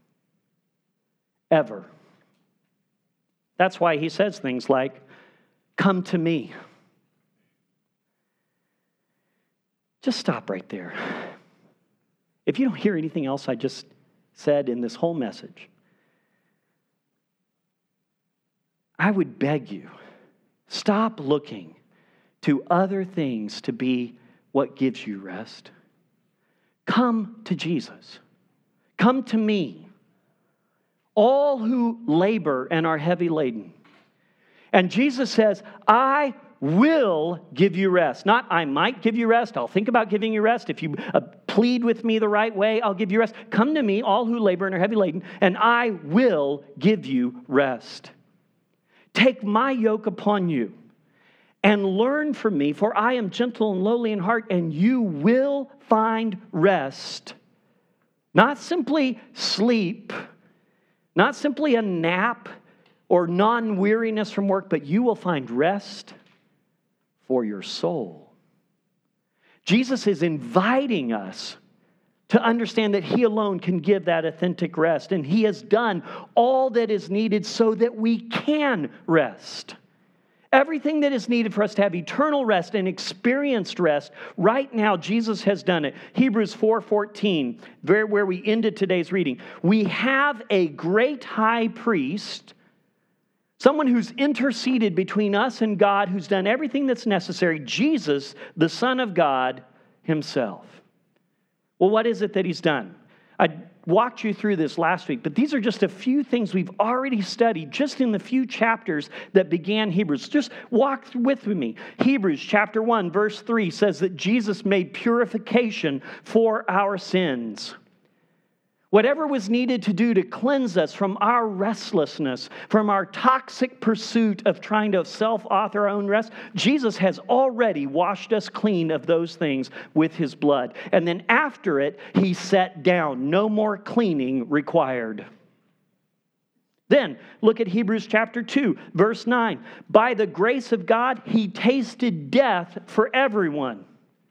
Ever. That's why he says things like, come to me. Just stop right there. If you don't hear anything else I just said in this whole message, I would beg you, stop looking to other things to be what gives you rest. Come to Jesus. Come to me. All who labor and are heavy laden, And Jesus says, I will give you rest. Not I might give you rest. I'll think about giving you rest. If you uh, plead with me the right way, I'll give you rest. Come to me, all who labor and are heavy laden, and I will give you rest. Take my yoke upon you and learn from me, for I am gentle and lowly in heart, and you will find rest. Not simply sleep, not simply a nap or non-weariness from work, but you will find rest for your soul. Jesus is inviting us to understand that He alone can give that authentic rest. And He has done all that is needed so that we can rest. Everything that is needed for us to have eternal rest and experienced rest, right now Jesus has done it. Hebrews four fourteen, where we ended today's reading. We have a great high priest, someone who's interceded between us and God, who's done everything that's necessary, Jesus, the Son of God Himself. Well, what is it that He's done? I walked you through this last week, but these are just a few things we've already studied just in the few chapters that began Hebrews. Just walk with me. Hebrews chapter one, verse three says that Jesus made purification for our sins. Whatever was needed to do to cleanse us from our restlessness, from our toxic pursuit of trying to self-author our own rest, Jesus has already washed us clean of those things with His blood. And then after it, He sat down. No more cleaning required. Then, look at Hebrews chapter two, verse nine. By the grace of God, He tasted death for everyone.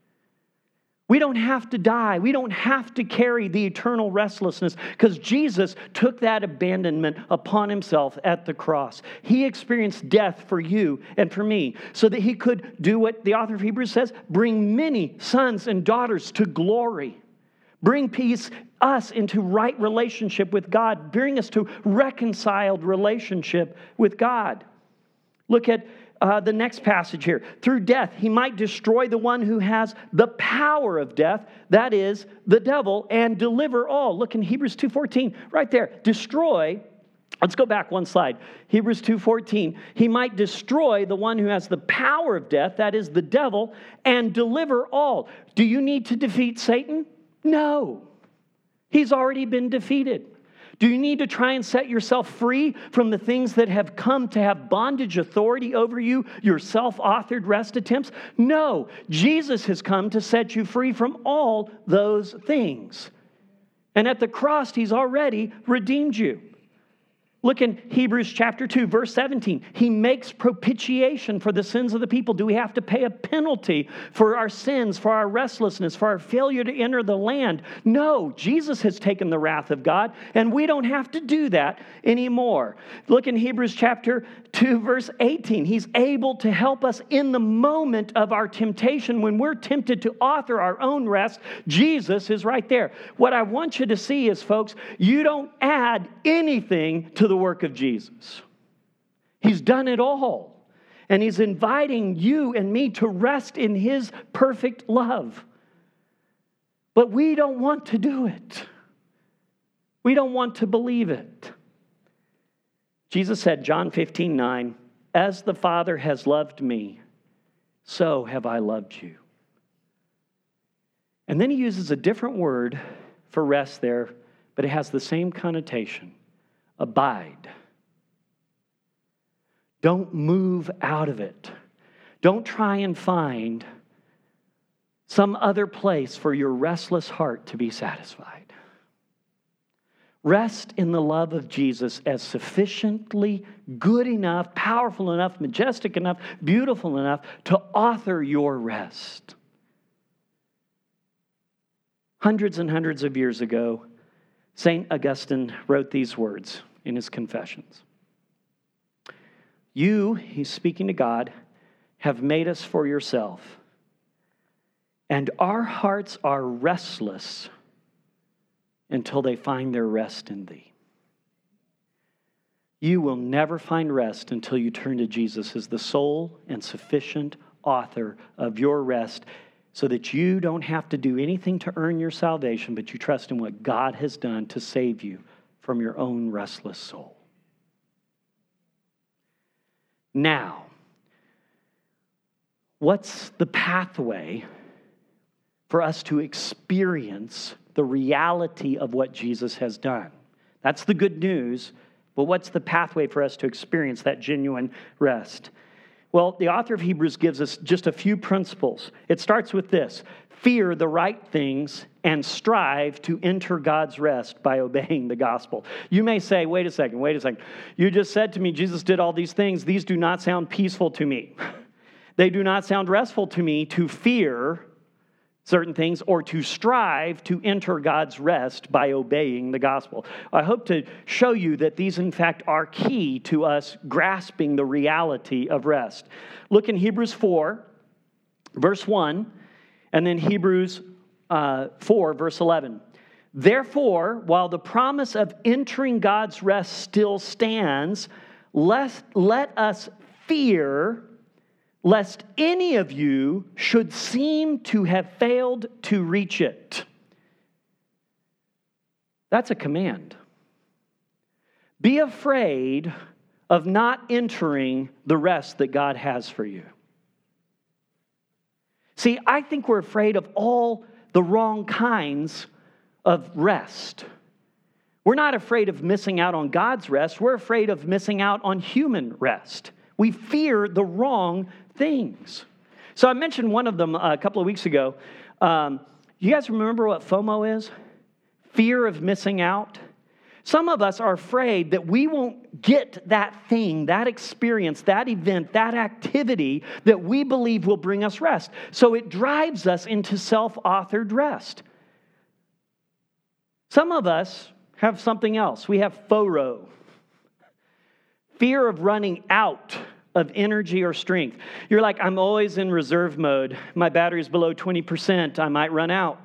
We don't have to die. We don't have to carry the eternal restlessness because Jesus took that abandonment upon Himself at the cross. He experienced death for you and for me so that He could do what the author of Hebrews says, bring many sons and daughters to glory. Bring peace, us into right relationship with God. Bring us to reconciled relationship with God. Look at Uh, the next passage here. Through death, He might destroy the one who has the power of death, that is, the devil, and deliver all. Look in Hebrews two fourteen, right there. Destroy, let's go back one slide. Hebrews two fourteen. He might destroy the one who has the power of death, that is, the devil, and deliver all. Do you need to defeat Satan? No. He's already been defeated. Do you need to try and set yourself free from the things that have come to have bondage authority over you, your self-authored rest attempts? No, Jesus has come to set you free from all those things. And at the cross, He's already redeemed you. Look in Hebrews chapter two, verse seventeen. He makes propitiation for the sins of the people. Do we have to pay a penalty for our sins, for our restlessness, for our failure to enter the land? No, Jesus has taken the wrath of God, and we don't have to do that anymore. Look in Hebrews chapter two, verse eighteen. He's able to help us in the moment of our temptation. When we're tempted to author our own rest, Jesus is right there. What I want you to see is, folks, you don't add anything to the the work of Jesus. He's done it all. And He's inviting you and me to rest in His perfect love. But we don't want to do it. We don't want to believe it. Jesus said, John fifteen nine, as the Father has loved me, so have I loved you. And then He uses a different word for rest there, but it has the same connotation. Abide. Don't move out of it. Don't try and find some other place for your restless heart to be satisfied. Rest in the love of Jesus as sufficiently good enough, powerful enough, majestic enough, beautiful enough to author your rest. Hundreds and hundreds of years ago, Saint Augustine wrote these words in his Confessions. You, he's speaking to God, have made us for yourself, and our hearts are restless until they find their rest in thee. You will never find rest until you turn to Jesus as the sole and sufficient author of your rest, so that you don't have to do anything to earn your salvation, but you trust in what God has done to save you from your own restless soul. Now, what's the pathway for us to experience the reality of what Jesus has done? That's the good news, but what's the pathway for us to experience that genuine rest? Well, the author of Hebrews gives us just a few principles. It starts with this: fear the right things and strive to enter God's rest by obeying the gospel. You may say, wait a second, wait a second. You just said to me, Jesus did all these things. These do not sound peaceful to me. They do not sound restful to me to fear certain things or to strive to enter God's rest by obeying the gospel. I hope to show you that these, in fact, are key to us grasping the reality of rest. Look in Hebrews four, verse one, and then Hebrews uh, four, verse eleven. Therefore, while the promise of entering God's rest still stands, let, let us fear lest any of you should seem to have failed to reach it. That's a command. Be afraid of not entering the rest that God has for you. See, I think we're afraid of all the wrong kinds of rest. We're not afraid of missing out on God's rest. We're afraid of missing out on human rest. We fear the wrong things. So I mentioned one of them a couple of weeks ago. Um, you guys remember what FOMO is? Fear of missing out. Some of us are afraid that we won't get that thing, that experience, that event, that activity that we believe will bring us rest. So it drives us into self-authored rest. Some of us have something else. We have FORO, fear of running out of energy or strength. You're like, I'm always in reserve mode. My battery's below twenty percent. I might run out.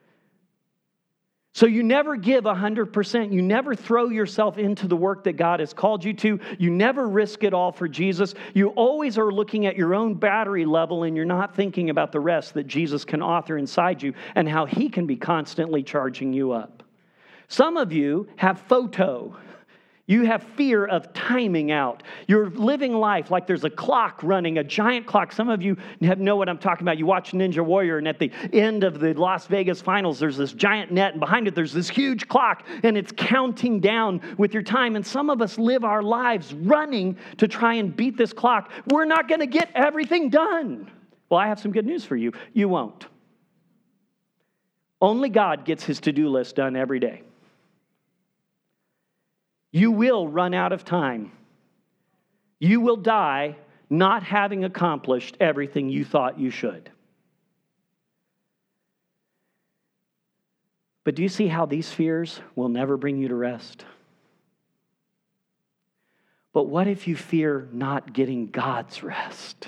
So you never give one hundred percent. You never throw yourself into the work that God has called you to. You never risk it all for Jesus. You always are looking at your own battery level, and you're not thinking about the rest that Jesus can author inside you and how He can be constantly charging you up. Some of you have photo. You have fear of timing out. You're living life like there's a clock running, a giant clock. Some of you know what I'm talking about. You watch Ninja Warrior, and at the end of the Las Vegas finals, there's this giant net, and behind it, there's this huge clock, and it's counting down with your time. And some of us live our lives running to try and beat this clock. We're not going to get everything done. Well, I have some good news for you. You won't. Only God gets His to-do list done every day. You will run out of time. You will die not having accomplished everything you thought you should. But do you see how these fears will never bring you to rest? But what if you fear not getting God's rest?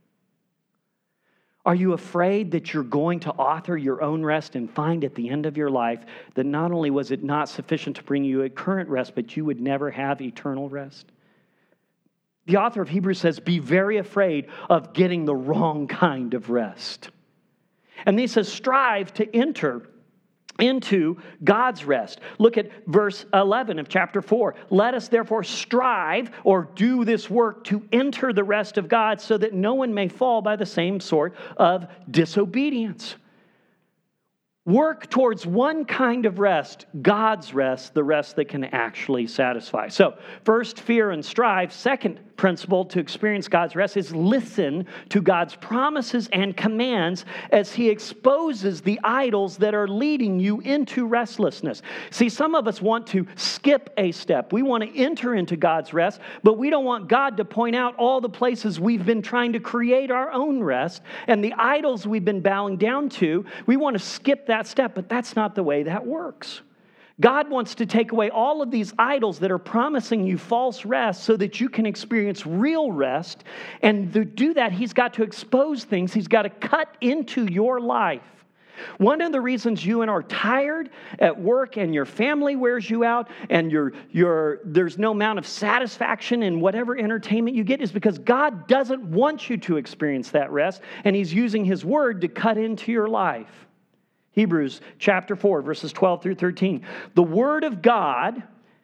Are you afraid that you're going to author your own rest and find at the end of your life that not only was it not sufficient to bring you a current rest, but you would never have eternal rest? The author of Hebrews says, be very afraid of getting the wrong kind of rest. And he says, strive to enter into God's rest. Look at verse eleven of chapter four. Let us therefore strive or do this work to enter the rest of God so that no one may fall by the same sort of disobedience. Work towards one kind of rest, God's rest, the rest that can actually satisfy. So, first, fear and strive. Second principle to experience God's rest is listen to God's promises and commands as He exposes the idols that are leading you into restlessness. See, some of us want to skip a step. We want to enter into God's rest, but we don't want God to point out all the places we've been trying to create our own rest and the idols we've been bowing down to. We want to skip that step, but that's not the way that works. God wants to take away all of these idols that are promising you false rest so that you can experience real rest. And to do that, He's got to expose things. He's got to cut into your life. One of the reasons you and are tired at work and your family wears you out and you're, you're, there's no amount of satisfaction in whatever entertainment you get is because God doesn't want you to experience that rest, and He's using His Word to cut into your life. Hebrews chapter four, verses twelve through thirteen. The Word of God,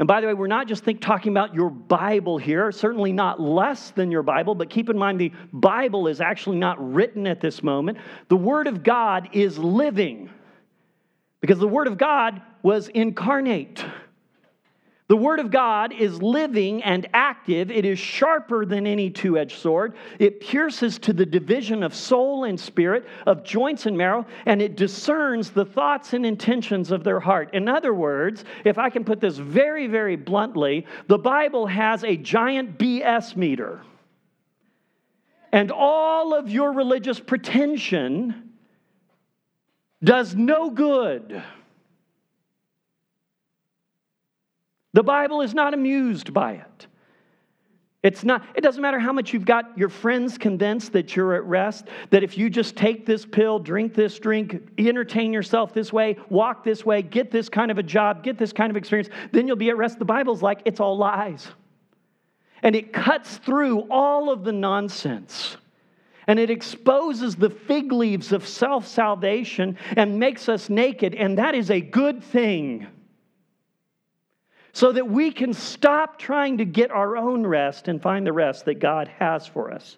And by the way, we're not just think, talking about your Bible here, certainly not less than your Bible, but keep in mind the Bible is actually not written at this moment. The Word of God is living because the Word of God was incarnate. The Word of God is living and active. It is sharper than any two-edged sword. It pierces to the division of soul and spirit, of joints and marrow, and it discerns the thoughts and intentions of their heart. In other words, if I can put this very, very bluntly, the Bible has a giant B S meter. And all of your religious pretension does no good. The Bible is not amused by it. It's not, it doesn't matter how much you've got your friends convinced that you're at rest, that if you just take this pill, drink this drink, entertain yourself this way, walk this way, get this kind of a job, get this kind of experience, then you'll be at rest. The Bible's like, it's all lies. And it cuts through all of the nonsense. And it exposes the fig leaves of self-salvation and makes us naked. And that is a good thing. So that we can stop trying to get our own rest and find the rest that God has for us.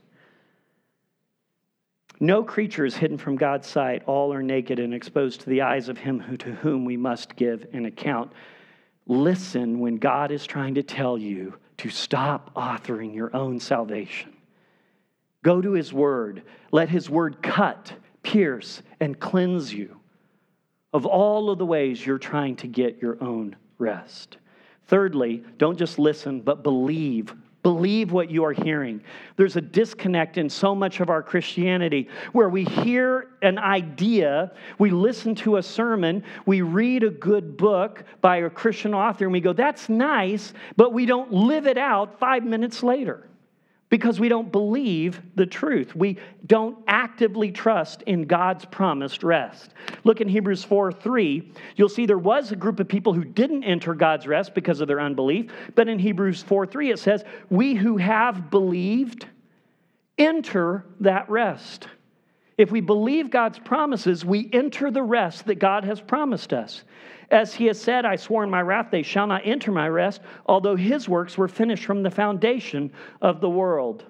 No creature is hidden from God's sight. All are naked and exposed to the eyes of him who, to whom we must give an account. Listen when God is trying to tell you to stop authoring your own salvation. Go to his word. Let his word cut, pierce, and cleanse you of all of the ways you're trying to get your own rest. Thirdly, don't just listen, but believe. Believe what you are hearing. There's a disconnect in so much of our Christianity where we hear an idea, we listen to a sermon, we read a good book by a Christian author, and we go, that's nice, but we don't live it out five minutes later. Because we don't believe the truth. We don't actively trust in God's promised rest. Look in Hebrews four three. You'll see there was a group of people who didn't enter God's rest because of their unbelief. But in Hebrews four three it says, we who have believed enter that rest. If we believe God's promises, we enter the rest that God has promised us. As he has said, I swore in my wrath, they shall not enter my rest, although his works were finished from the foundation of the world.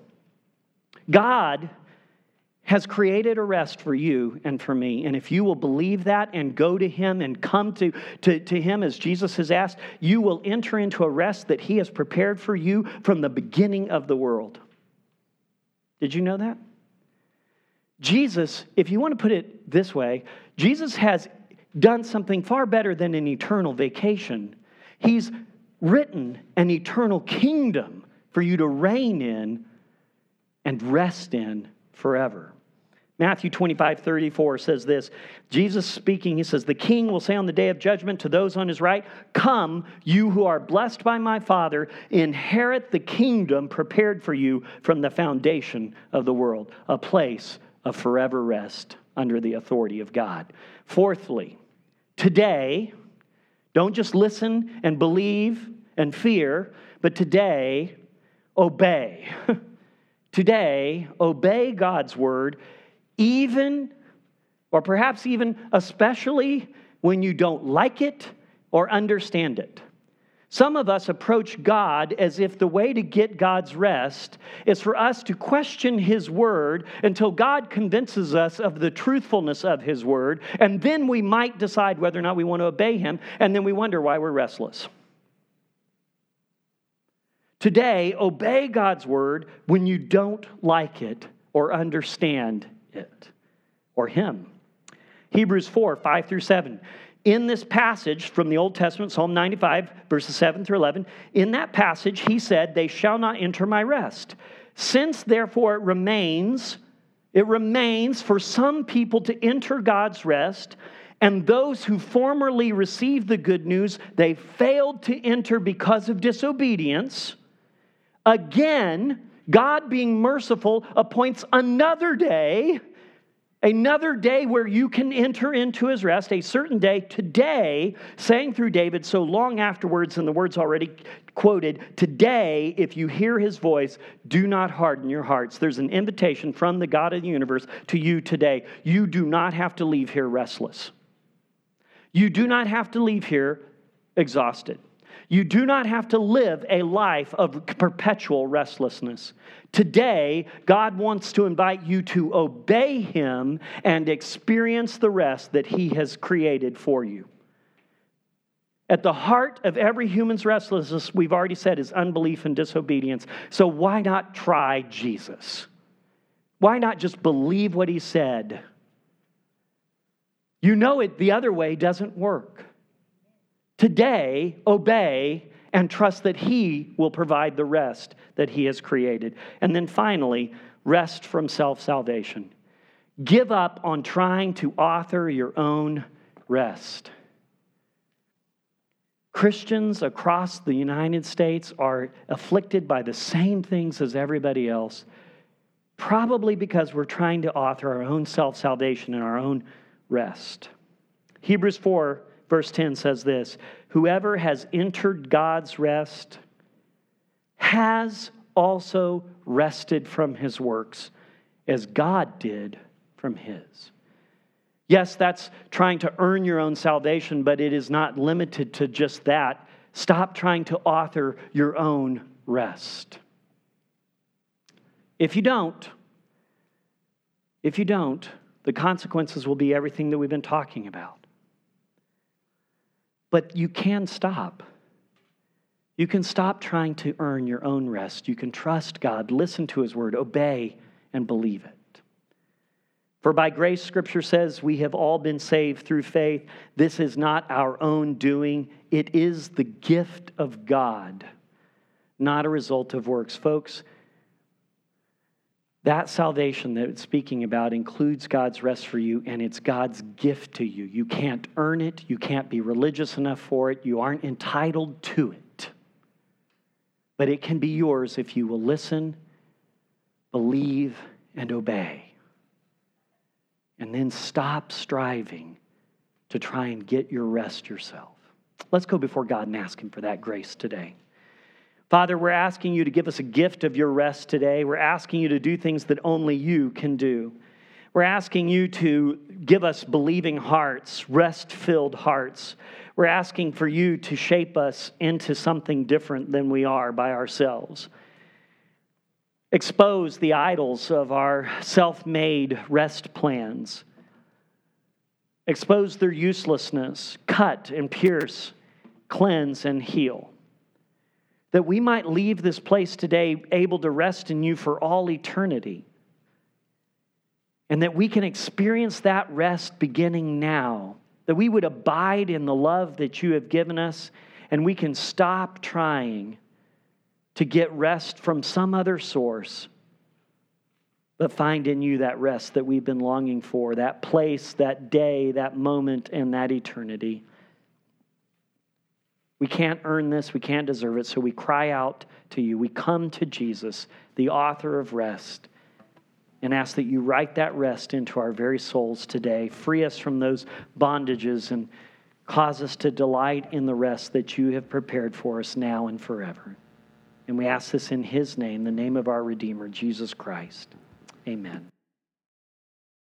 God has created a rest for you and for me. And if you will believe that and go to him and come to, to, to him as Jesus has asked, you will enter into a rest that he has prepared for you from the beginning of the world. Did you know that? Jesus, if you want to put it this way, Jesus has done something far better than an eternal vacation. He's written an eternal kingdom for you to reign in and rest in forever. Matthew twenty-five thirty-four says this, Jesus speaking, he says, the king will say on the day of judgment to those on his right, come, you who are blessed by my Father, inherit the kingdom prepared for you from the foundation of the world, a place of forever rest under the authority of God. Fourthly, today, don't just listen and believe and fear, but today, obey. Today, obey God's word, even, or perhaps even especially when you don't like it or understand it. Some of us approach God as if the way to get God's rest is for us to question his word until God convinces us of the truthfulness of his word, and then we might decide whether or not we want to obey him, and then we wonder why we're restless. Today, obey God's word when you don't like it or understand it or him. Hebrews four, five through seven. In this passage from the Old Testament, Psalm ninety-five, verses seven through eleven, in that passage he said, they shall not enter my rest. Since therefore it remains, it remains for some people to enter God's rest, and those who formerly received the good news, they failed to enter because of disobedience. Again, God being merciful appoints another day, another day where you can enter into his rest, a certain day, today, saying through David so long afterwards, and the words already quoted, today, if you hear his voice, do not harden your hearts. There's an invitation from the God of the universe to you today. You do not have to leave here restless. You do not have to leave here exhausted. You do not have to live a life of perpetual restlessness. Today, God wants to invite you to obey Him and experience the rest that He has created for you. At the heart of every human's restlessness, we've already said, is unbelief and disobedience. So why not try Jesus? Why not just believe what He said? You know it the other way doesn't work. Today, obey and trust that He will provide the rest that He has created. And then finally, rest from self-salvation. Give up on trying to author your own rest. Christians across the United States are afflicted by the same things as everybody else, probably because we're trying to author our own self-salvation and our own rest. Hebrews four verse ten says this, whoever has entered God's rest has also rested from his works as God did from His. Yes, that's trying to earn your own salvation, but it is not limited to just that. Stop trying to author your own rest. If you don't, if you don't, the consequences will be everything that we've been talking about. But you can stop. You can stop trying to earn your own rest. You can trust God, listen to His word, obey, and believe it. For by grace, Scripture says, we have all been saved through faith. This is not our own doing. It is the gift of God, not a result of works. Folks, that salvation that it's speaking about includes God's rest for you, and it's God's gift to you. You can't earn it. You can't be religious enough for it. You aren't entitled to it. But it can be yours if you will listen, believe, and obey. And then stop striving to try and get your rest yourself. Let's go before God and ask Him for that grace today. Father, we're asking You to give us a gift of Your rest today. We're asking You to do things that only You can do. We're asking You to give us believing hearts, rest-filled hearts. We're asking for You to shape us into something different than we are by ourselves. Expose the idols of our self-made rest plans. Expose their uselessness. Cut and pierce, cleanse and heal. That we might leave this place today able to rest in You for all eternity. And that we can experience that rest beginning now. That we would abide in the love that You have given us, and we can stop trying to get rest from some other source, but find in You that rest that we've been longing for, that place, that day, that moment, and that eternity. We can't earn this, we can't deserve it, so we cry out to You. We come to Jesus, the author of rest, and ask that You write that rest into our very souls today. Free us from those bondages and cause us to delight in the rest that You have prepared for us now and forever. And we ask this in His name, the name of our Redeemer, Jesus Christ. Amen.